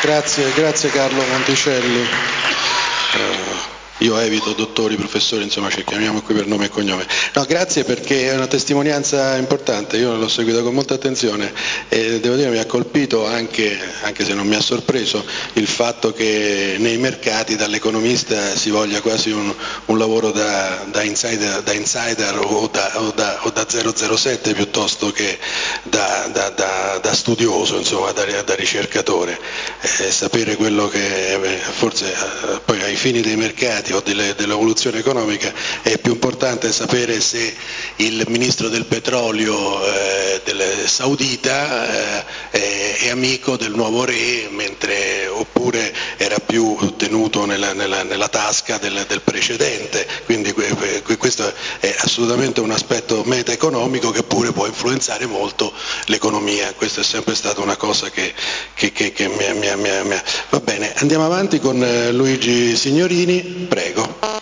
Grazie Carlo Monticelli. Io evito dottori, professori, insomma ci chiamiamo qui per nome e cognome. No, grazie perché è una testimonianza importante, io l'ho seguita con molta attenzione e devo dire mi ha colpito anche se non mi ha sorpreso, il fatto che nei mercati dall'economista si voglia quasi un lavoro da insider o da 007 piuttosto che da studioso, insomma, da ricercatore. Sapere quello che forse poi ai fini dei mercati o dell'evoluzione economica è più importante sapere se il ministro del petrolio del saudita è amico del nuovo re oppure era più tenuto nella tasca del precedente, quindi questo è assolutamente un aspetto meta-economico che pure può influenzare molto l'economia. Questa è sempre stata una cosa che va bene, andiamo avanti con Luigi Signorini, prego.